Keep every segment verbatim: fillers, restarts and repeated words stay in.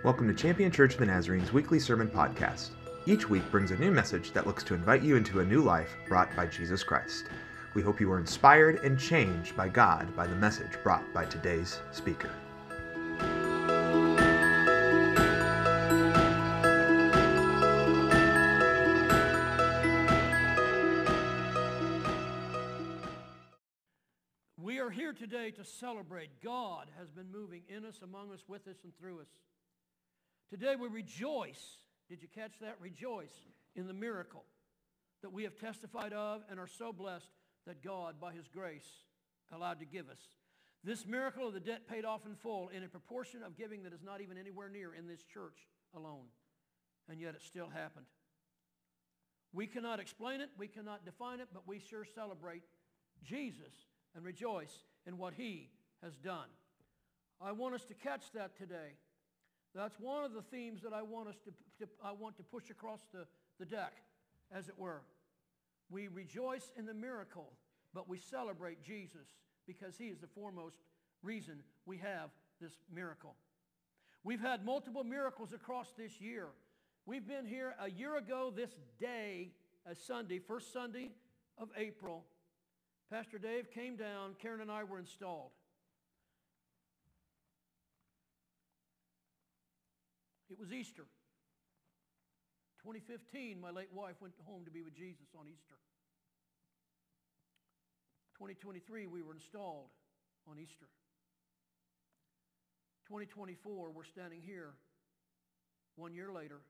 Welcome to Champion Church of the Nazarene's weekly sermon podcast. Each week brings a new message that looks to invite you into a new life brought by Jesus Christ. We hope you are inspired and changed by God by the message brought by today's speaker. We are here today to celebrate. God has been moving in us, among us, with us, and through us. Today we rejoice. Did you catch that? Rejoice in the miracle that we have testified of and are so blessed that God, by His grace, allowed to give us. This miracle of the debt paid off in full in a proportion of giving that is not even anywhere near in this church alone. And yet it still happened. We cannot explain it, we cannot define it, but we sure celebrate Jesus and rejoice in what He has done. I want us to catch that today. That's one of the themes that I want us to, to I want to push across the, the deck, as it were. We rejoice in the miracle, but we celebrate Jesus because He is the foremost reason we have this miracle. We've had multiple miracles across this year. We've been here a year ago this day, a Sunday, first Sunday of April. Pastor Dave came down, Karen and I were installed. It was Easter. twenty fifteen, my late wife went home to be with Jesus on Easter. twenty twenty-three, we were installed on Easter. twenty twenty-four, we're standing here one year later,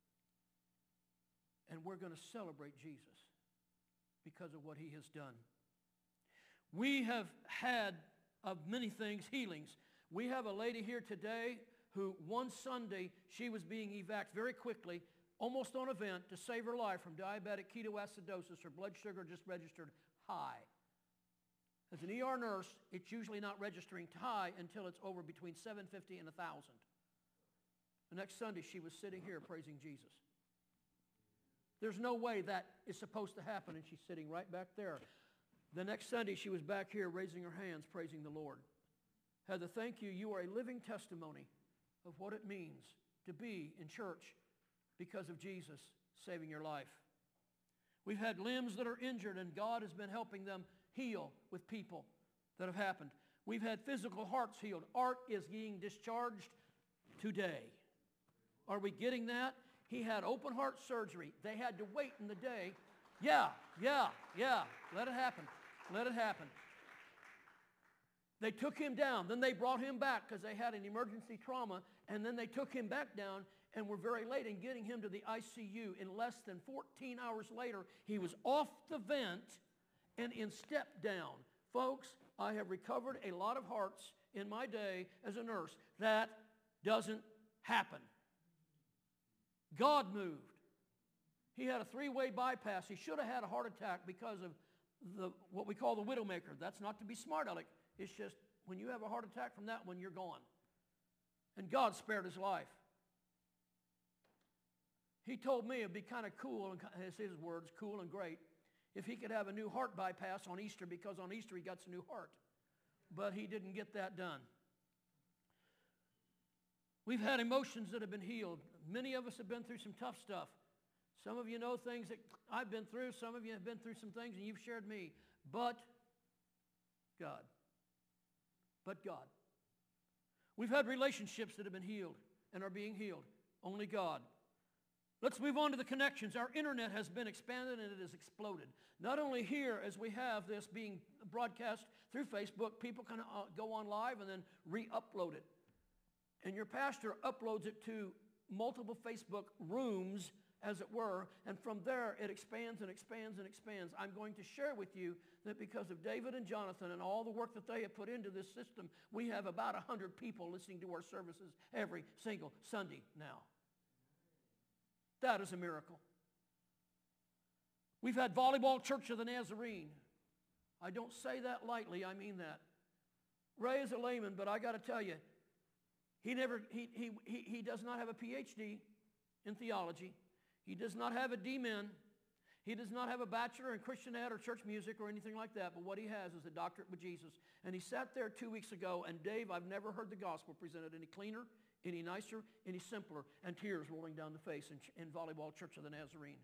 and we're going to celebrate Jesus because of what He has done. We have had, of many things, healings. We have a lady here today who one Sunday, she was being evac very quickly, almost on event, to save her life from diabetic ketoacidosis. Her blood sugar just registered high. As an E R nurse, it's usually not registering high until it's over between seven fifty and one thousand. The next Sunday, she was sitting here praising Jesus. There's no way that is supposed to happen, and she's sitting right back there. The next Sunday, she was back here raising her hands, praising the Lord. Heather, thank you. You are a living testimony of what it means to be in church because of Jesus saving your life. We've had limbs that are injured, and God has been helping them heal with people that have happened. We've had physical hearts healed. Art is being discharged today. Are we getting that? He had open heart surgery. They had to wait in the day. Yeah, yeah, yeah. Let it happen. Let it happen. They took him down. Then they brought him back because they had an emergency trauma, and then they took him back down and were very late in getting him to the I C U. In less than fourteen hours later, he was off the vent and in step down. Folks, I have recovered a lot of hearts in my day as a nurse. That doesn't happen. God moved. He had a three-way bypass. He should have had a heart attack because of the what we call the widowmaker. That's not to be smart aleck. It's just when you have a heart attack from that one, you're gone. And God spared his life. He told me it'd be kind of cool, and it's his words, cool and great, if he could have a new heart bypass on Easter, because on Easter he got a new heart. But he didn't get that done. We've had emotions that have been healed. Many of us have been through some tough stuff. Some of you know things that I've been through. Some of you have been through some things, and you've shared me. But God. But God. We've had relationships that have been healed and are being healed. Only God. Let's move on to the connections. Our internet has been expanded and it has exploded. Not only here, as we have this being broadcast through Facebook, people can uh, go on live and then re-upload it. And your pastor uploads it to multiple Facebook rooms, as it were, and from there it expands and expands and expands. I'm going to share with you that because of David and Jonathan and all the work that they have put into this system, we have about one hundred people listening to our services every single Sunday now. That is a miracle. We've had Volleyball Church of the Nazarene. I don't say that lightly, I mean that. Ray is a layman, but I got to tell you, he never he, he, he, he does not have a P H D in theology. He does not have a D Min. He does not have a bachelor in Christian ed or church music or anything like that, but what he has is a doctorate with Jesus. And he sat there two weeks ago, and Dave, I've never heard the gospel presented any cleaner, any nicer, any simpler, and tears rolling down the face in, in Volleyball Church of the Nazarene.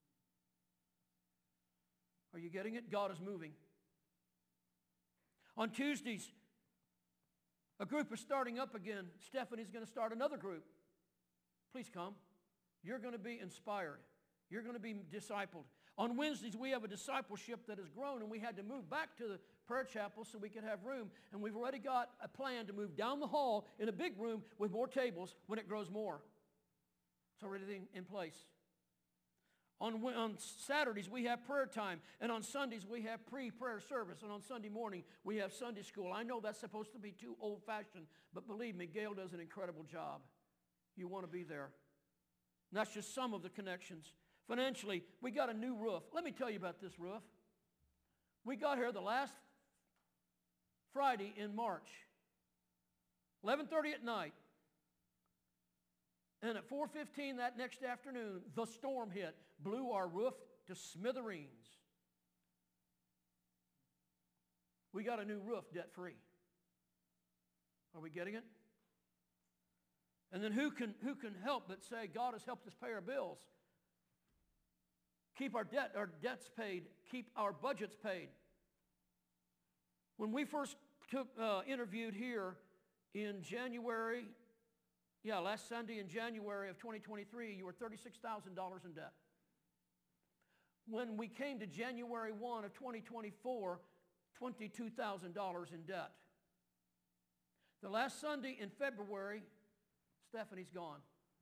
Are you getting it? God is moving. On Tuesdays, a group is starting up again. Stephanie's going to start another group. Please come. You're going to be inspired. You're going to be discipled. On Wednesdays, we have a discipleship that has grown, and we had to move back to the prayer chapel so we could have room. And we've already got a plan to move down the hall in a big room with more tables when it grows more. It's already in place. On, on Saturdays, we have prayer time. And on Sundays, we have pre-prayer service. And on Sunday morning, we have Sunday school. I know that's supposed to be too old-fashioned, but believe me, Gail does an incredible job. You want to be there. And that's just some of the connections. Financially, we got a new roof. Let me tell you about this roof. We got here the last Friday in March, eleven thirty at night. And at four fifteen that next afternoon, the storm hit, blew our roof to smithereens. We got a new roof debt-free. Are we getting it? And then who can, who can help but say, God has helped us pay our bills, keep our debt, our debts paid, keep our budgets paid. When we first took, uh, interviewed here in January, yeah, last Sunday in January of twenty twenty-three, you were thirty-six thousand dollars in debt. When we came to January first of twenty twenty-four, twenty-two thousand dollars in debt. The last Sunday in February, Stephanie's gone.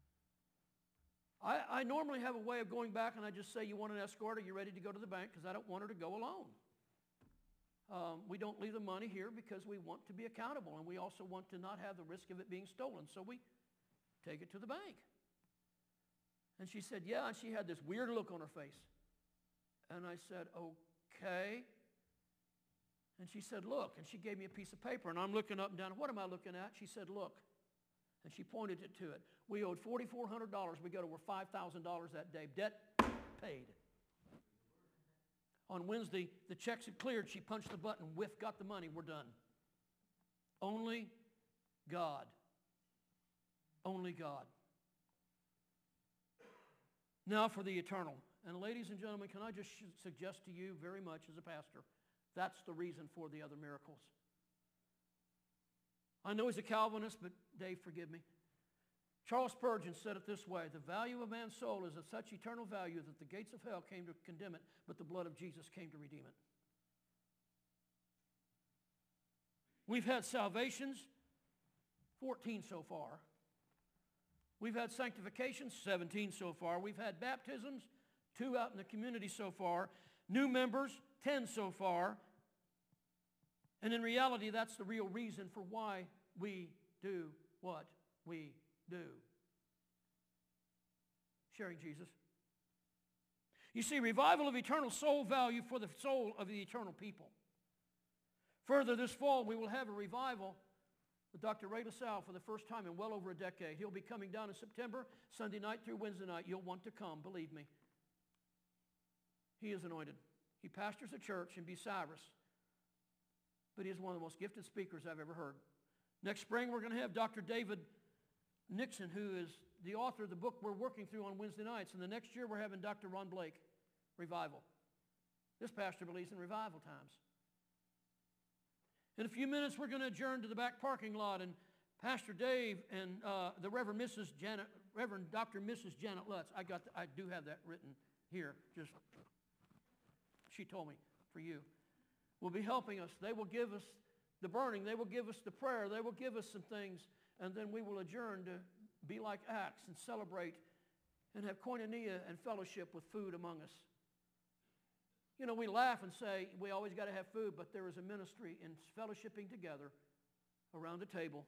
I, I normally have a way of going back and I just say, you want an escort? Are you ready to go to the bank? Because I don't want her to go alone. Um, we don't leave the money here because we want to be accountable, and we also want to not have the risk of it being stolen. So we take it to the bank. And she said, yeah, and she had this weird look on her face. And I said, okay. And she said, look, and she gave me a piece of paper, and I'm looking up and down. What am I looking at? She said, look. And she pointed it to it. We owed four thousand four hundred dollars. We got over five thousand dollars that day. Debt paid. On Wednesday, the checks had cleared. She punched the button, whiff, got the money. We're done. Only God. Only God. Now for the eternal. And ladies and gentlemen, can I just suggest to you very much as a pastor, that's the reason for the other miracles. I know he's a Calvinist, but Dave, forgive me. Charles Spurgeon said it this way: the value of man's soul is of such eternal value that the gates of hell came to condemn it, but the blood of Jesus came to redeem it. We've had salvations, fourteen so far. We've had sanctifications, seventeen so far. We've had baptisms, two out in the community so far. New members, ten so far. And in reality, that's the real reason for why we do what we do. Sharing Jesus. You see, revival of eternal soul value for the soul of the eternal people. Further, this fall, we will have a revival with Doctor Ray LaSalle for the first time in well over a decade. He'll be coming down in September, Sunday night through Wednesday night. You'll want to come, believe me. He is anointed. He pastors a church in Bucyrus, but he is one of the most gifted speakers I've ever heard. Next spring, we're going to have Doctor David Nixon, who is the author of the book we're working through on Wednesday nights. And the next year, we're having Doctor Ron Blake, revival. This pastor believes in revival times. In a few minutes, we're going to adjourn to the back parking lot, and Pastor Dave and uh, the Reverend Missus Janet, Reverend Doctor Missus Janet Lutz, I got, the, I do have that written here. Just, she told me for you. Will be helping us. They will give us the burning. They will give us the prayer. They will give us some things, and then we will adjourn to be like Acts and celebrate and have koinonia and fellowship with food among us. You know, we laugh and say we always got to have food, but there is a ministry in fellowshipping together around a table,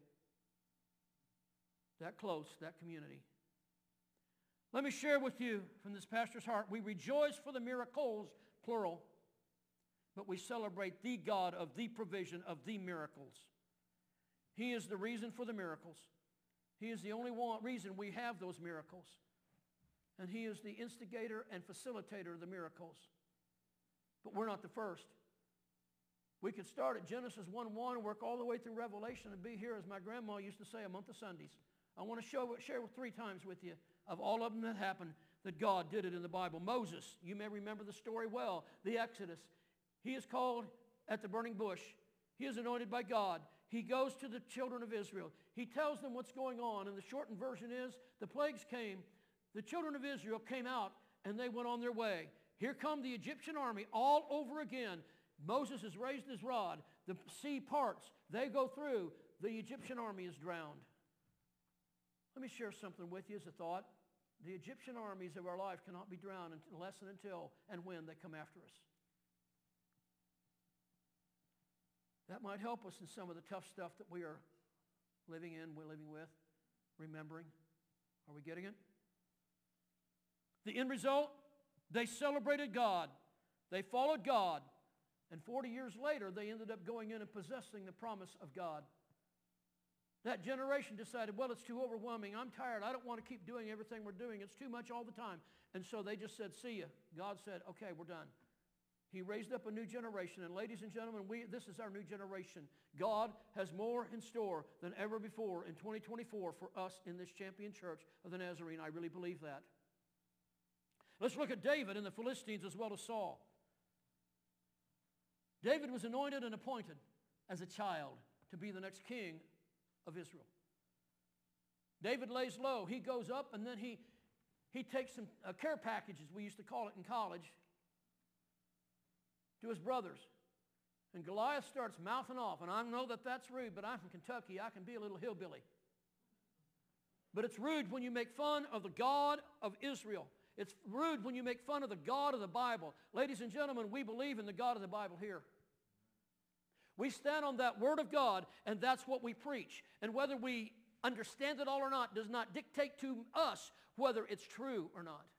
that close, that community. Let me share with you from this pastor's heart. We rejoice for the miracles, plural, but we celebrate the God of the provision of the miracles. He is the reason for the miracles. He is the only one reason we have those miracles. And he is the instigator and facilitator of the miracles. But we're not the first. We could start at Genesis one one, work all the way through Revelation, and be here, as my grandma used to say, a month of Sundays. I want to show, share three times with you of all of them that happened that God did it in the Bible. Moses, you may remember the story well, the Exodus. He is called at the burning bush. He is anointed by God. He goes to the children of Israel. He tells them what's going on, and the shortened version is the plagues came. The children of Israel came out, and they went on their way. Here come the Egyptian army all over again. Moses has raised his rod. The sea parts. They go through. The Egyptian army is drowned. Let me share something with you as a thought. The Egyptian armies of our life cannot be drowned unless and until and when they come after us. That might help us in some of the tough stuff that we are living in, we're living with, remembering. Are we getting it? The end result, they celebrated God. They followed God. And forty years later, they ended up going in and possessing the promise of God. That generation decided, well, it's too overwhelming. I'm tired. I don't want to keep doing everything we're doing. It's too much all the time. And so they just said, see ya. God said, okay, we're done. He raised up a new generation. And ladies and gentlemen, we, this is our new generation. God has more in store than ever before in twenty twenty-four for us in this champion church of the Nazarene. I really believe that. Let's look at David and the Philistines as well as Saul. David was anointed and appointed as a child to be the next king of Israel. David lays low. He goes up and then he, he takes some uh, care packages, we used to call it in college, to his brothers. And Goliath starts mouthing off. And I know that that's rude, but I'm from Kentucky. I can be a little hillbilly. But it's rude when you make fun of the God of Israel. It's rude when you make fun of the God of the Bible. Ladies and gentlemen, we believe in the God of the Bible here. We stand on that Word of God, and that's what we preach. And whether we understand it all or not does not dictate to us whether it's true or not.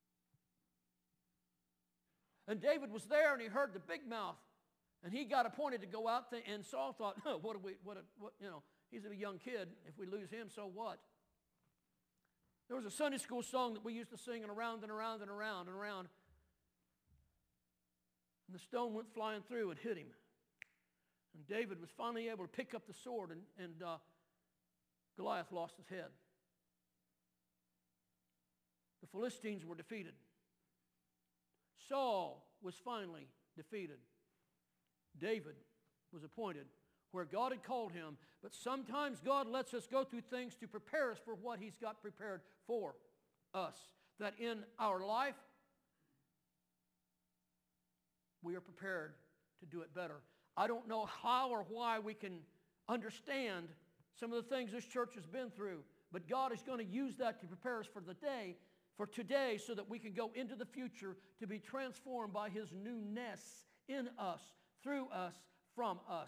And David was there, and he heard the big mouth, and he got appointed to go out there, and Saul thought, oh, what, do we, what, a, what, you know, he's a young kid. If we lose him, so what? There was a Sunday school song that we used to sing, and around and around and around and around. And the stone went flying through and hit him. And David was finally able to pick up the sword, and, and uh, Goliath lost his head. The Philistines were defeated. Saul was finally defeated. David was appointed where God had called him. But sometimes God lets us go through things to prepare us for what he's got prepared for us. That in our life, we are prepared to do it better. I don't know how or why we can understand some of the things this church has been through, but God is going to use that to prepare us for the day, for today, so that we can go into the future to be transformed by his newness in us, through us, from us.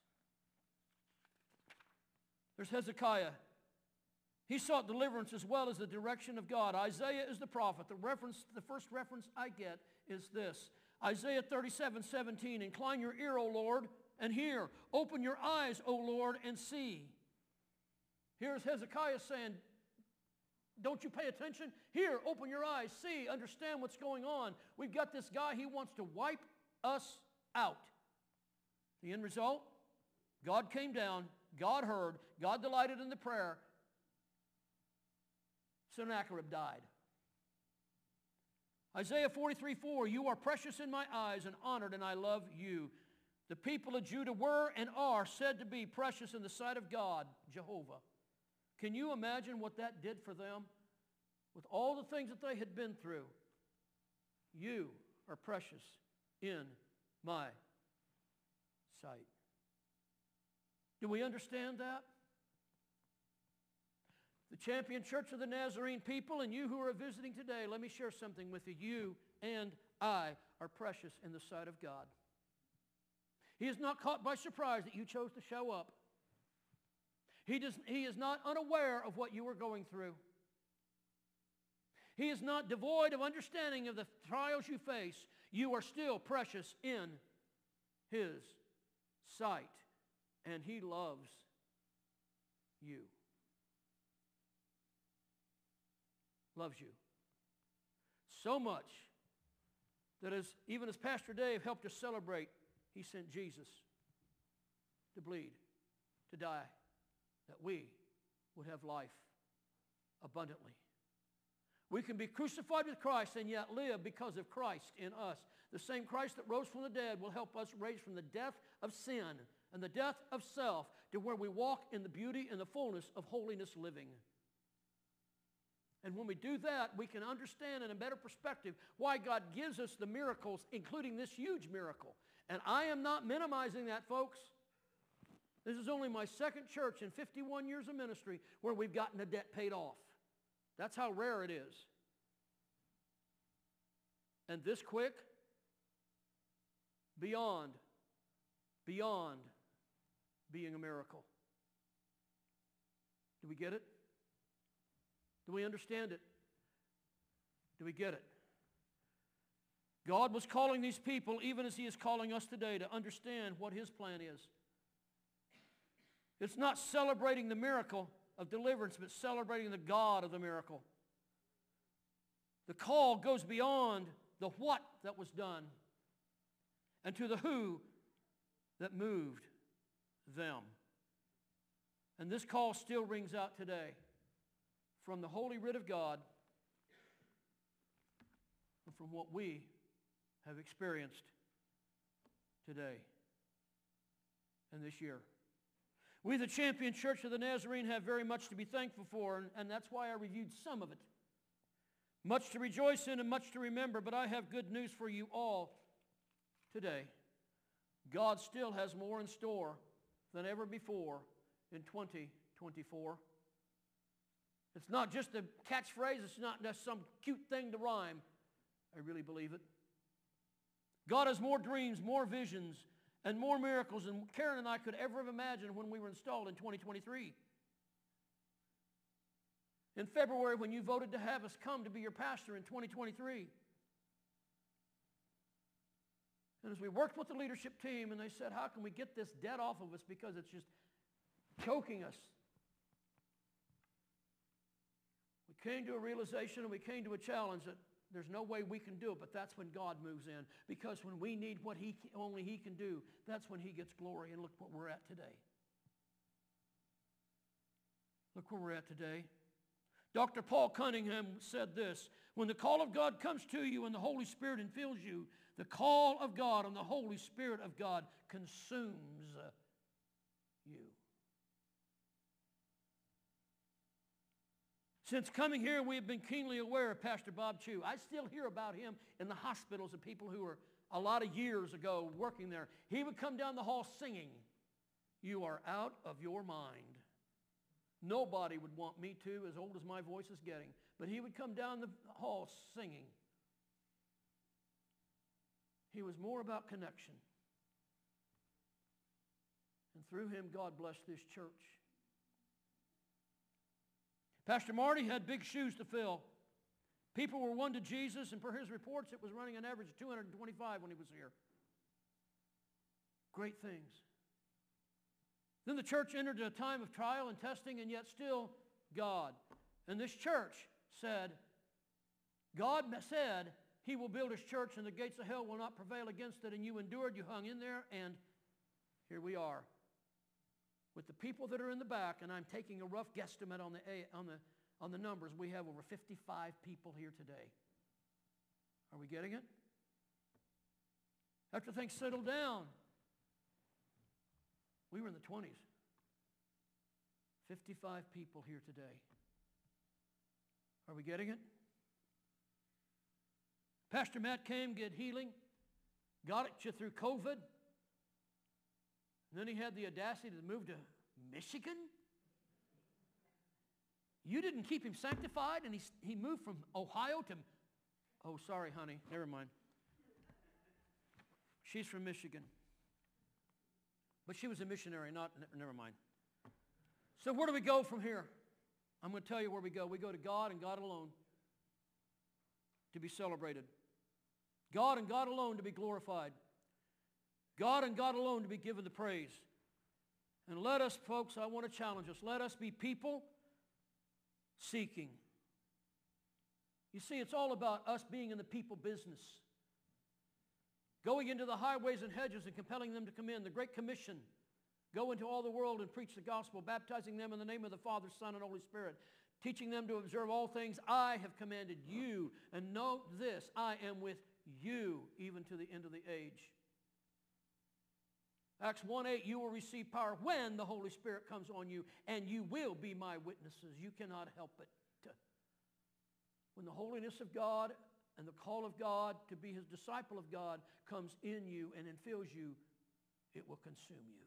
There's Hezekiah. He sought deliverance as well as the direction of God. Isaiah is the prophet. The reference, the first reference I get is this. Isaiah thirty-seven seventeen, incline your ear, O Lord, and hear. Open your eyes, O Lord, and see. Here's Hezekiah saying, don't you pay attention? Here, open your eyes, see, understand what's going on. We've got this guy, he wants to wipe us out. The end result, God came down, God heard, God delighted in the prayer. Sennacherib died. Isaiah forty-three four, you are precious in my eyes and honored, and I love you. The people of Judah were and are said to be precious in the sight of God, Jehovah. Can you imagine what that did for them? With all the things that they had been through, you are precious in my sight. Do we understand that? The Champion Church of the Nazarene people and you who are visiting today, let me share something with you. You and I are precious in the sight of God. He is not caught by surprise that you chose to show up. He, does, he is not unaware of what you were going through. He is not devoid of understanding of the trials you face. You are still precious in his sight, and he loves you. Loves you so much that as even as Pastor Dave helped us celebrate, he sent Jesus to bleed, to die, that we would have life abundantly. We can be crucified with Christ and yet live because of Christ in us. The same Christ that rose from the dead will help us raise from the death of sin and the death of self to where we walk in the beauty and the fullness of holiness living. And when we do that, we can understand in a better perspective why God gives us the miracles, including this huge miracle. And I am not minimizing that, folks. This is only my second church in fifty-one years of ministry where we've gotten a debt paid off. That's how rare it is. And this quick, beyond, beyond being a miracle. Do we get it? Do we understand it? Do we get it? God was calling these people, even as He is calling us today, to understand what His plan is. It's not celebrating the miracle of deliverance, but celebrating the God of the miracle. The call goes beyond the what that was done and to the who that moved them. And this call still rings out today from the holy writ of God and from what we have experienced today and this year. We, the Champion Church of the Nazarene, have very much to be thankful for, and, and that's why I reviewed some of it. Much to rejoice in and much to remember, but I have good news for you all today. God still has more in store than ever before in twenty twenty-four. It's not just a catchphrase. It's not just some cute thing to rhyme. I really believe it. God has more dreams, more visions, and more miracles than Karen and I could ever have imagined when we were installed in twenty twenty-three. In February, when you voted to have us come to be your pastor in twenty twenty-three. And as we worked with the leadership team and they said, how can we get this debt off of us because it's just choking us? We came to a realization and we came to a challenge that there's no way we can do it, but that's when God moves in. Because when we need what he, only He can do, that's when He gets glory. And look what we're at today. Look where we're at today. Doctor Paul Cunningham said this: when the call of God comes to you and the Holy Spirit infills you, the call of God and the Holy Spirit of God consumes you. Since coming here, we have been keenly aware of Pastor Bob Chu. I still hear about him in the hospitals of people who were a lot of years ago working there. He would come down the hall singing, "You are out of your mind." Nobody would want me to, as old as my voice is getting. But he would come down the hall singing. He was more about connection. And through him, God blessed this church. Pastor Marty had big shoes to fill. People were won to Jesus, and per his reports, it was running an average of two hundred twenty-five when he was here. Great things. Then the church entered a time of trial and testing, and yet still God. And this church said, God said He will build His church, and the gates of hell will not prevail against it. And you endured, you hung in there, and here we are. With the people that are in the back, and I'm taking a rough guesstimate on the, on the, on the numbers, we have over fifty-five people here today. Are we getting it? After things settled down, we were in the twenties. fifty-five people here today. Are we getting it? Pastor Matt came, get healing, got it you through COVID. And then he had the audacity to move to Michigan. You didn't keep him sanctified, and he, he moved from Ohio to, oh, sorry, honey, never mind. She's from Michigan. But she was a missionary, not, never mind. So where do we go from here? I'm going to tell you where we go. We go to God and God alone to be celebrated. God and God alone to be glorified. God and God alone to be given the praise. And let us, folks, I want to challenge us. Let us be people seeking. You see, it's all about us being in the people business. Going into the highways and hedges and compelling them to come in. The Great Commission. Go into all the world and preach the gospel, baptizing them in the name of the Father, Son, and Holy Spirit. teaching them to observe all things I have commanded you. And note this, I am with you even to the end of the age. Acts one eight, you will receive power when the Holy Spirit comes on you, and you will be my witnesses. You cannot help it. When the holiness of God and the call of God to be his disciple of God comes in you and infills you, it will consume you.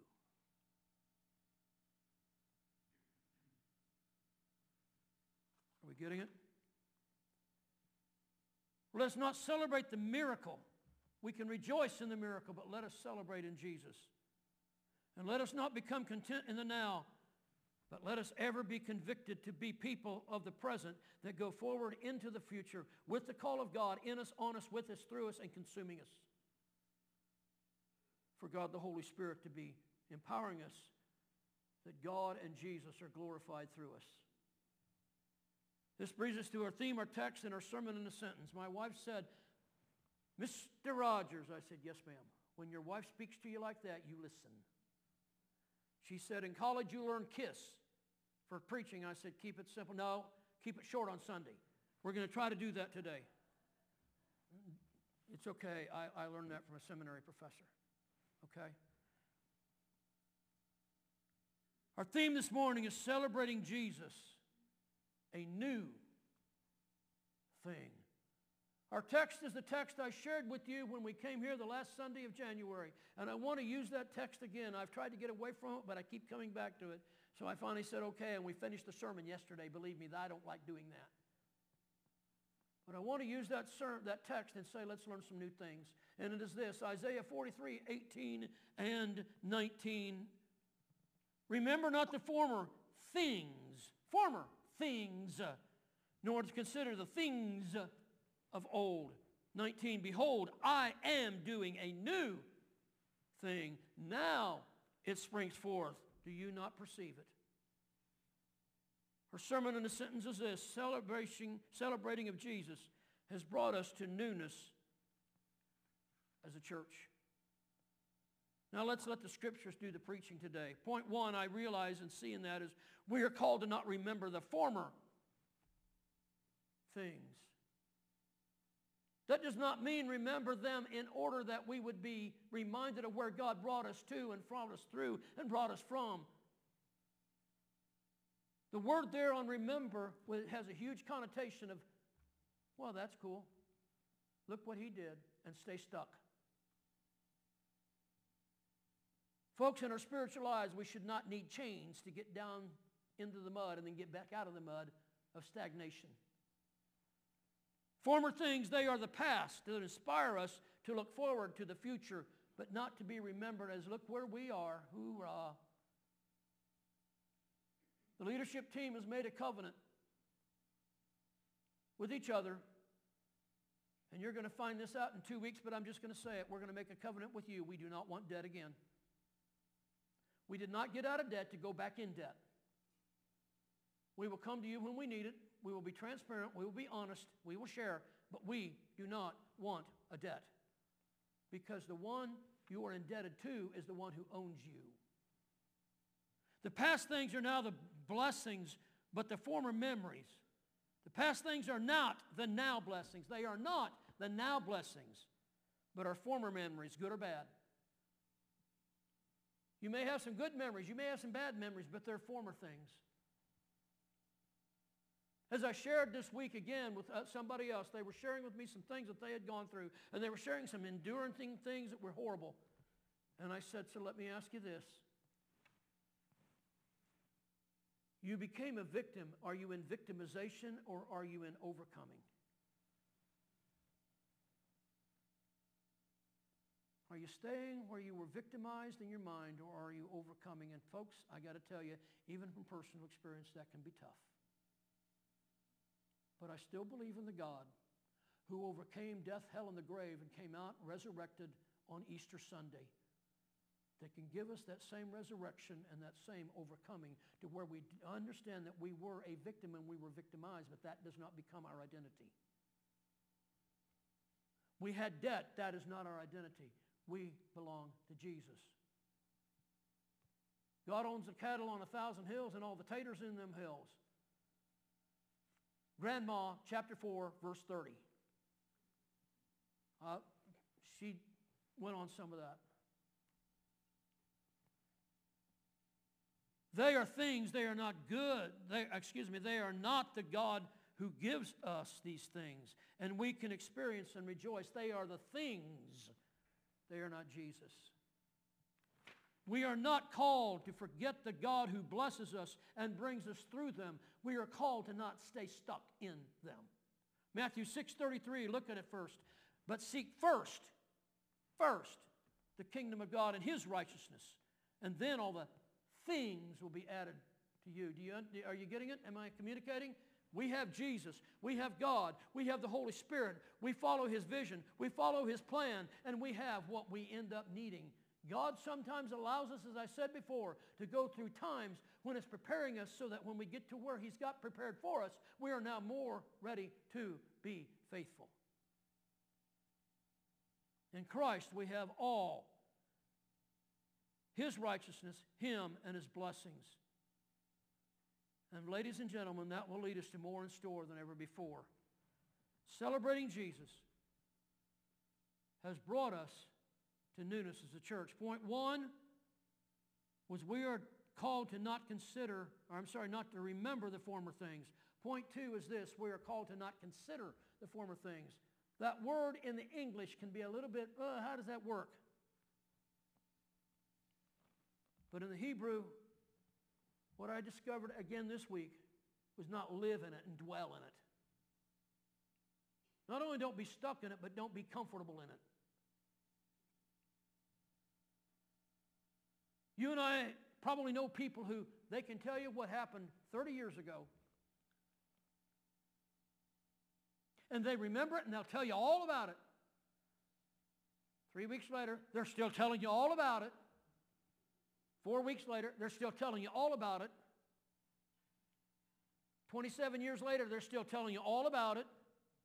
Are we getting it? Let's not celebrate the miracle. We can rejoice in the miracle, but let us celebrate in Jesus. And let us not become content in the now, but let us ever be convicted to be people of the present that go forward into the future with the call of God in us, on us, with us, through us, and consuming us. For God the Holy Spirit to be empowering us that God and Jesus are glorified through us. This brings us to our theme, our text, and our sermon in a sentence. My wife said, Mister Rogers, I said, yes, ma'am. When your wife speaks to you like that, you listen. She said, in college you learn KISS for preaching. I said, keep it simple. No, keep it short on Sunday. We're going to try to do that today. It's okay. I, I learned that from a seminary professor. Okay? Our theme this morning is celebrating Jesus, a new thing. Our text is the text I shared with you when we came here the last Sunday of January. And I want to use that text again. I've tried to get away from it, but I keep coming back to it. So I finally said, okay, and we finished the sermon yesterday. Believe me, I don't like doing that. But I want to use that, ser- that text and say, let's learn some new things. And it is this, Isaiah forty-three, eighteen and nineteen. Remember not the former things, former things, uh, nor to consider the things uh, of old. nineteen, behold, I am doing a new thing. Now it springs forth. Do you not perceive it? Her sermon in a sentence is this, celebration, celebrating of Jesus has brought us to newness as a church. Now let's let the scriptures do the preaching today. Point one, I realize and see in that is we are called to not remember the former things. That does not mean remember them in order that we would be reminded of where God brought us to and brought us through and brought us from. The word there on remember has a huge connotation of, well, that's cool. Look what he did, and stay stuck. Folks, in our spiritual lives, we should not need chains to get down into the mud and then get back out of the mud of stagnation. Former things, they are the past that inspire us to look forward to the future, but not to be remembered as, look where we are, hoorah. The leadership team has made a covenant with each other, and you're going to find this out in two weeks, but I'm just going to say it. We're going to make a covenant with you. We do not want debt again. We did not get out of debt to go back in debt. We will come to you when we need it. We will be transparent. We will be honest. We will share. But we do not want a debt. Because the one you are indebted to is the one who owns you. The past things are now the blessings, but the former memories. The past things are not the now blessings. They are not the now blessings, but our former memories, good or bad. You may have some good memories. You may have some bad memories, but they're former things. As I shared this week again with somebody else, they were sharing with me some things that they had gone through, and they were sharing some enduring things that were horrible. And I said, so let me ask you this. You became a victim. Are you in victimization or are you in overcoming? Are you staying where you were victimized in your mind, or are you overcoming? And folks, I got to tell you, even from personal experience, that can be tough. But I still believe in the God who overcame death, hell, and the grave and came out resurrected on Easter Sunday, that can give us that same resurrection and that same overcoming to where we understand that we were a victim and we were victimized, but that does not become our identity. We had debt. That is not our identity. We belong to Jesus. God owns the cattle on a thousand hills and all the taters in them hills. Grandma, chapter four, verse thirty. Uh, she went on some of that. They are things, they are not good. They, excuse me, they are not the God who gives us these things, and we can experience and rejoice. They are the things. They are not Jesus. We are not called to forget the God who blesses us and brings us through them. We are called to not stay stuck in them. Matthew six thirty-three, look at it first. But seek first, first, the kingdom of God and His righteousness, and then all the things will be added to you. Do you. Are you getting it? Am I communicating? We have Jesus. We have God. We have the Holy Spirit. We follow His vision. We follow His plan, and we have what we end up needing. God sometimes allows us, as I said before, to go through times when it's preparing us so that when we get to where He's got prepared for us, we are now more ready to be faithful. In Christ, we have all His righteousness, Him, and His blessings. And ladies and gentlemen, that will lead us to more in store than ever before. Celebrating Jesus has brought us to newness as a church. Point one was we are called to not consider, or I'm sorry, not to remember the former things. Point two is this, we are called to not consider the former things. That word in the English can be a little bit, uh, how does that work? But in the Hebrew, what I discovered again this week was not live in it and dwell in it. Not only don't be stuck in it, but don't be comfortable in it. You and I probably know people who they can tell you what happened thirty years ago. And they remember it and they'll tell you all about it. Three weeks later, they're still telling you all about it. Four weeks later, they're still telling you all about it. twenty-seven years later, they're still telling you all about it.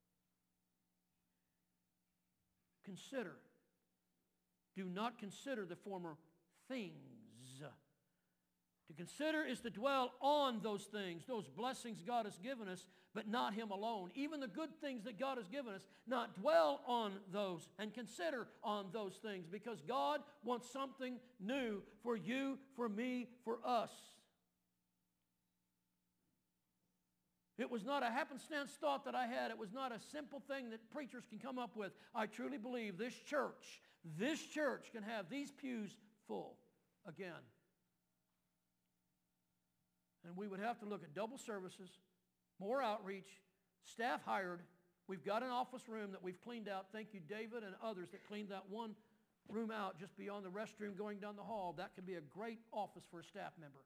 Consider. Do not consider the former things. To consider is to dwell on those things, those blessings God has given us, but not Him alone. Even the good things that God has given us, not dwell on those and consider on those things, because God wants something new for you, for me, for us. It was not a happenstance thought that I had. It was not a simple thing that preachers can come up with. I truly believe this church, this church can have these pews full again. And we would have to look at double services, more outreach, staff hired. We've got an office room that we've cleaned out. Thank you, David and others that cleaned that one room out just beyond the restroom going down the hall. That could be a great office for a staff member.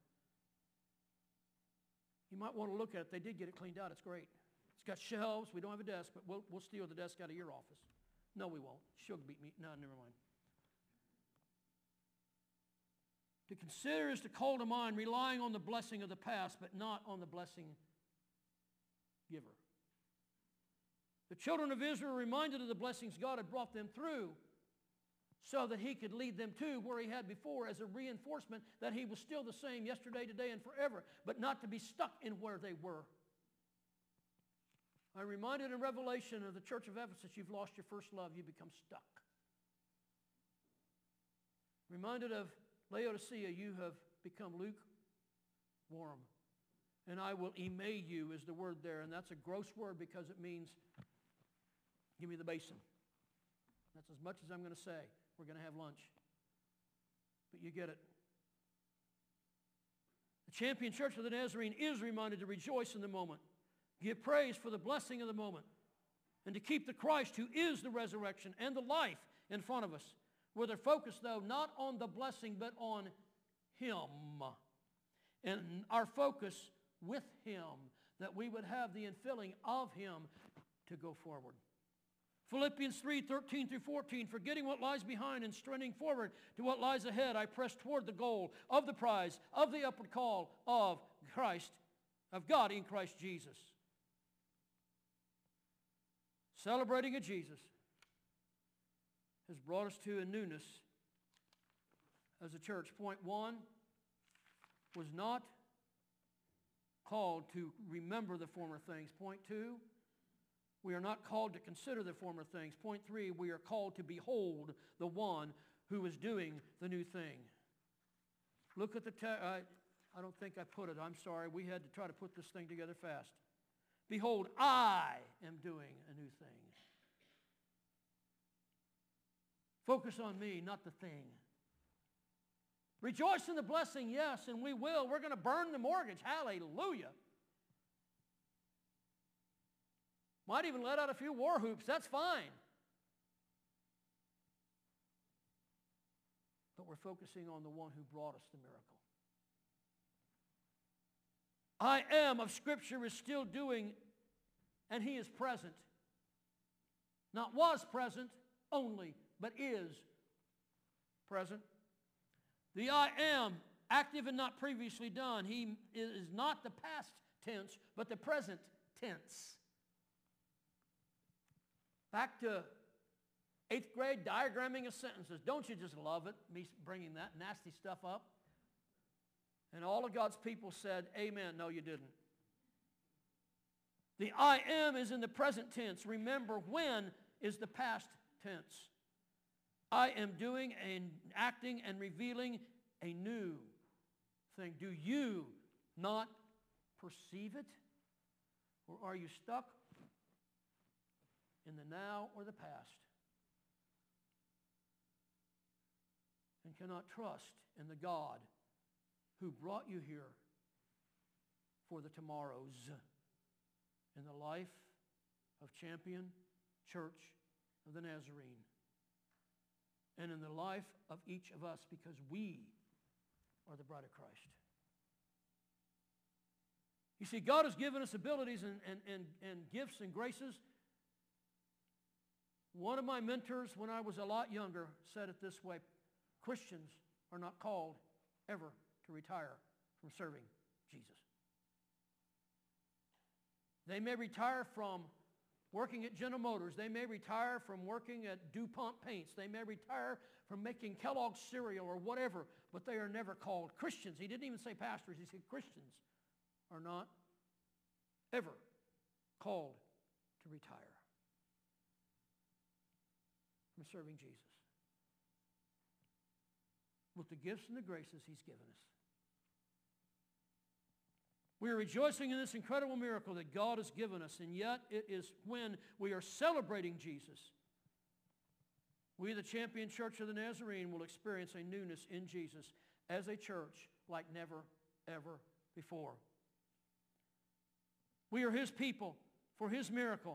You might want to look at it. They did get it cleaned out. It's great. It's got shelves. We don't have a desk, but we'll, we'll steal the desk out of your office. No, we won't. She'll beat me. No, never mind. To consider is to call to mind, relying on the blessing of the past, but not on the blessing giver. The children of Israel were reminded of the blessings God had brought them through so that He could lead them to where He had before as a reinforcement that He was still the same yesterday, today, and forever, but not to be stuck in where they were. I'm reminded in Revelation of the church of Ephesus, you've lost your first love, you become stuck. Reminded of Laodicea, you have become lukewarm. And I will email you is the word there. And that's a gross word because it means, give me the basin. That's as much as I'm going to say. We're going to have lunch. But you get it. The champion church of the Nazarene is reminded to rejoice in the moment. Give praise for the blessing of the moment. And to keep the Christ who is the resurrection and the life in front of us. With their focus, though, not on the blessing, but on Him. And our focus with Him, that we would have the infilling of Him to go forward. Philippians three, thirteen through fourteen, forgetting what lies behind and straining forward to what lies ahead, I press toward the goal of the prize of the upward call of Christ, of God in Christ Jesus. Celebrating a Jesus has brought us to a newness as a church. Point one was not called to remember the former things. Point two, we are not called to consider the former things. Point three, we are called to behold the one who is doing the new thing. Look at the text. I, I don't think I put it. I'm sorry. We had to try to put this thing together fast. Behold, I am doing a new thing. Focus on me, not the thing. Rejoice in the blessing, yes, and we will. We're going to burn the mortgage. Hallelujah. Might even let out a few war whoops. That's fine. But we're focusing on the one who brought us the miracle. I am of Scripture is still doing, and he is present. Not was present only, but is present. The I am, active and not previously done. He is not the past tense, but the present tense. Back to eighth grade diagramming of sentences. Don't you just love it, me bringing that nasty stuff up? And all of God's people said, amen. No, you didn't. The I am is in the present tense. Remember, when is the past tense. I am doing and acting and revealing a new thing. Do you not perceive it? Or are you stuck in the now or the past? And cannot trust in the God who brought you here for the tomorrows in the life of Champion Church of the Nazarene and in the life of each of us, because we are the bride of Christ. You see, God has given us abilities and, and, and, and gifts and graces. One of my mentors when I was a lot younger said it this way: Christians are not called ever to retire from serving Jesus. They may retire from working at General Motors. They may retire from working at DuPont Paints. They may retire from making Kellogg's cereal or whatever, but they are never called Christians. He didn't even say pastors. He said Christians are not ever called to retire from serving Jesus with the gifts and the graces he's given us. We are rejoicing in this incredible miracle that God has given us, and yet it is when we are celebrating Jesus, we, the Champion Church of the Nazarene, will experience a newness in Jesus as a church like never, ever before. We are his people for his miracle.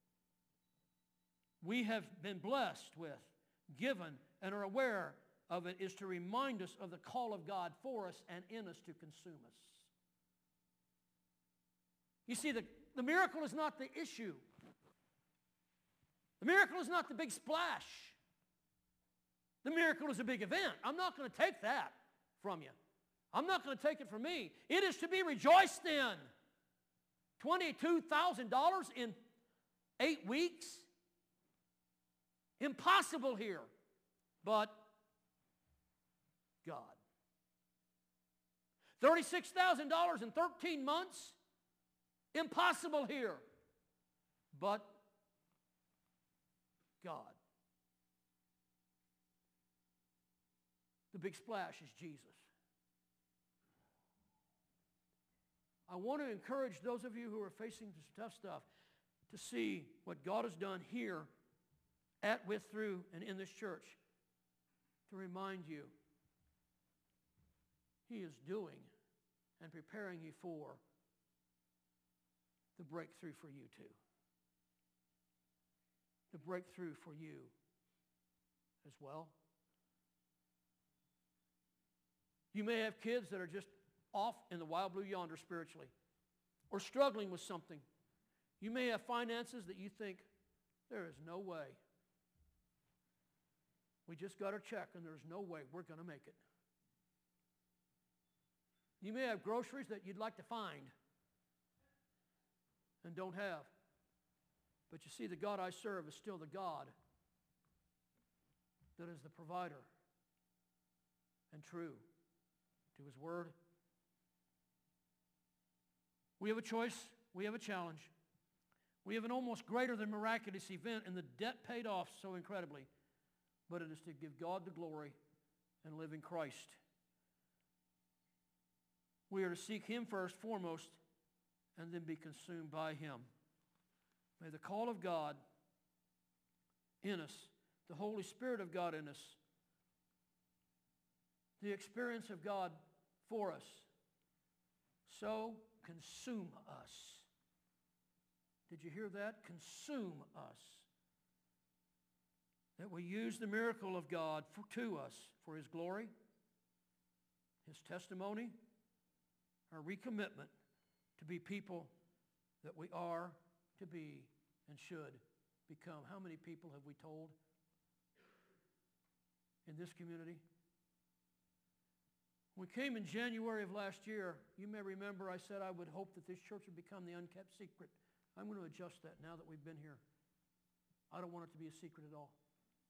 We have been blessed with, given, and are aware of it is to remind us of the call of God for us and in us to consume us. You see, the, the miracle is not the issue. The miracle is not the big splash. The miracle is a big event. I'm not going to take that from you. I'm not going to take it from me. It is to be rejoiced in. twenty-two thousand dollars in eight weeks? Impossible here. But God. thirty-six thousand dollars in thirteen months? Impossible here. But God. The big splash is Jesus. I want to encourage those of you who are facing this tough stuff to see what God has done here at, with, through, and in this church, to remind you he is doing and preparing you for the breakthrough for you too. The breakthrough for you as well. You may have kids that are just off in the wild blue yonder spiritually, or struggling with something. You may have finances that you think, there is no way. We just got our check and there's no way we're going to make it. You may have groceries that you'd like to find and don't have. But you see, the God I serve is still the God that is the provider and true to his word We have a choice. We have a challenge. We have an almost greater than miraculous event, and the debt paid off so incredibly. But it is to give God the glory and live in Christ. We are to seek Him first, foremost, and then be consumed by Him. May the call of God in us, the Holy Spirit of God in us, the experience of God for us, so consume us. Did you hear that? Consume us. That we use the miracle of God for, to us for His glory, His testimony, our recommitment to be people that we are to be and should become. How many people have we told in this community? When we came in January of last year, you may remember I said I would hope that this church would become the unkept secret. I'm going to adjust that now that we've been here. I don't want it to be a secret at all.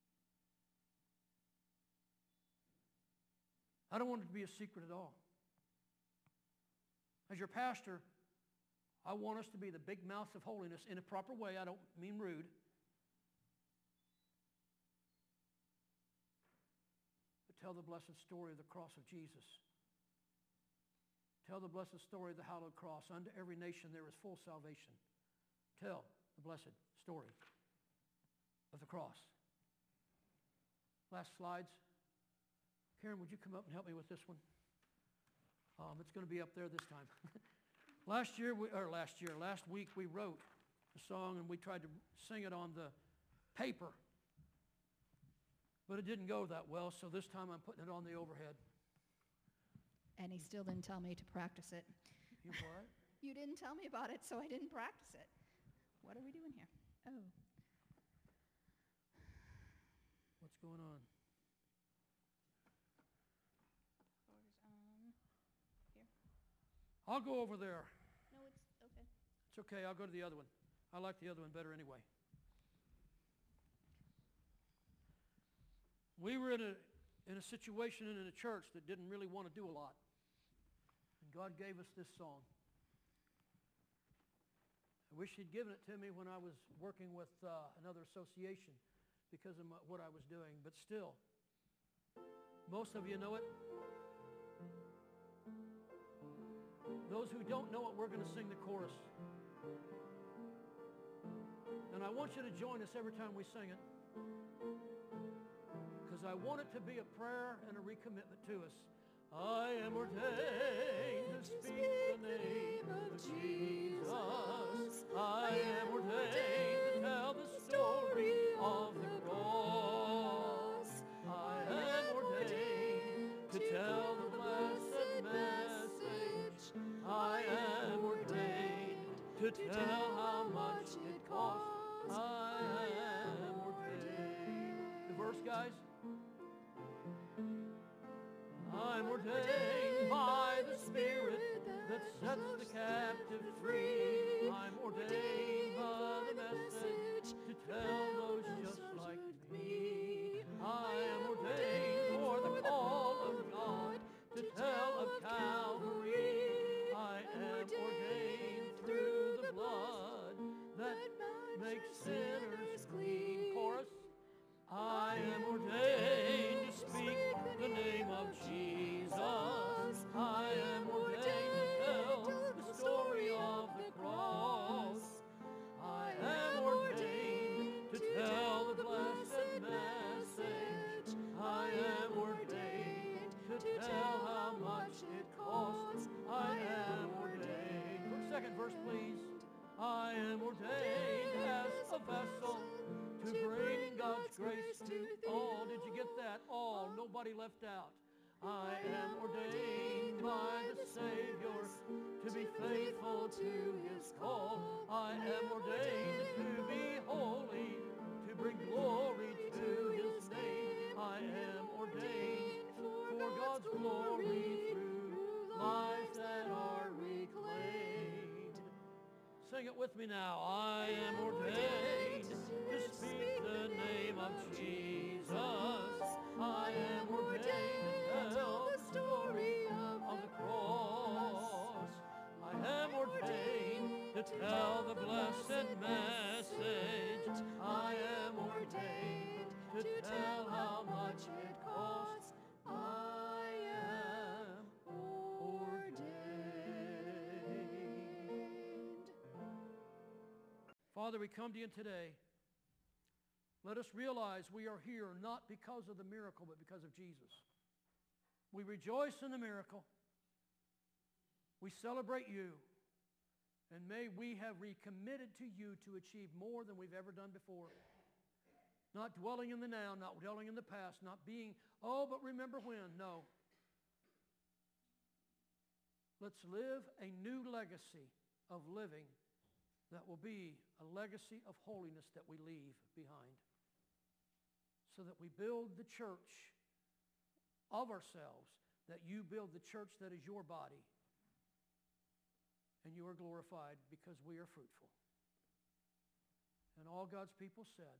I don't want it to be a secret at all. As your pastor, I want us to be the big mouth of holiness in a proper way. I don't mean rude. But tell the blessed story of the cross of Jesus. Tell the blessed story of the hallowed cross. Unto every nation there is full salvation. Tell the blessed story of the cross. Last slides. Karen, would you come up and help me with this one? Um, it's going to be up there this time. last year, we, or last year, last week we wrote a song and we tried to sing it on the paper. But it didn't go that well, so this time I'm putting it on the overhead. And he still didn't tell me to practice it. You what? You didn't tell me about it, so I didn't practice it. What are we doing here? Oh. What's going on? Um, here. I'll go over there. No, it's okay. It's okay, I'll go to the other one. I like the other one better anyway. We were in a, in a situation in a church that didn't really want to do a lot. And God gave us this song. I wish He'd given it to me when I was working with uh, another association because of my, what I was doing. But still, most of you know it. Those who don't know it, we're going to sing the chorus. And I want you to join us every time we sing it. Because I want it to be a prayer and a recommitment to us. I am ordained to speak the name of Jesus. I am ordained to tell the story of the cross. I am ordained to tell the blessed message. I am ordained to tell how much it costs. I am ordained. The verse, guys. I'm ordained by the Spirit that sets the captive free. I'm ordained by the message to tell those just like me. I am ordained for the call of God to tell of Calvary. I am ordained through the blood that makes sinners clean. Chorus. I am ordained to speak the name of Jesus. I am ordained to tell the story of the cross. I am ordained to tell the blessed message. I am ordained to tell how much it costs. I am ordained. Second verse, please. I am ordained as a vessel to bring God's grace to all. Did you get that? All. Nobody left out. I am ordained by the Savior to be faithful to His call. I am ordained to be holy, to bring glory to His name. I am ordained for God's glory through lives that are reclaimed. Sing it with me now. I am ordained to speak the name of Jesus. I am ordained to tell the story of the cross. I am ordained Father, we come to you today. Let us realize we are here not because of the miracle, but because of Jesus. We rejoice in the miracle. We celebrate you. And may we have recommitted to you to achieve more than we've ever done before. Not dwelling in the now, not dwelling in the past, not being, oh, but remember when. No. Let's live a new legacy of living that will be a legacy of holiness that we leave behind. So that we build the church of ourselves, that you build the church that is your body. And you are glorified because we are fruitful. And all God's people said,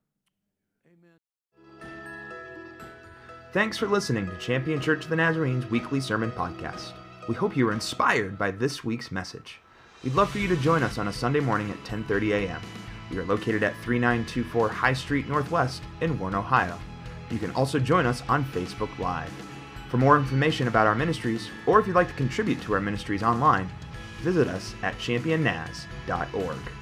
amen. Thanks for listening to Champion Church of the Nazarene's weekly sermon podcast. We hope you were inspired by this week's message. We'd love for you to join us on a Sunday morning at ten thirty a.m. We are located at thirty-nine twenty-four High Street Northwest in Warren, Ohio. You can also join us on Facebook Live. For more information about our ministries, or if you'd like to contribute to our ministries online, visit us at champion naz dot org.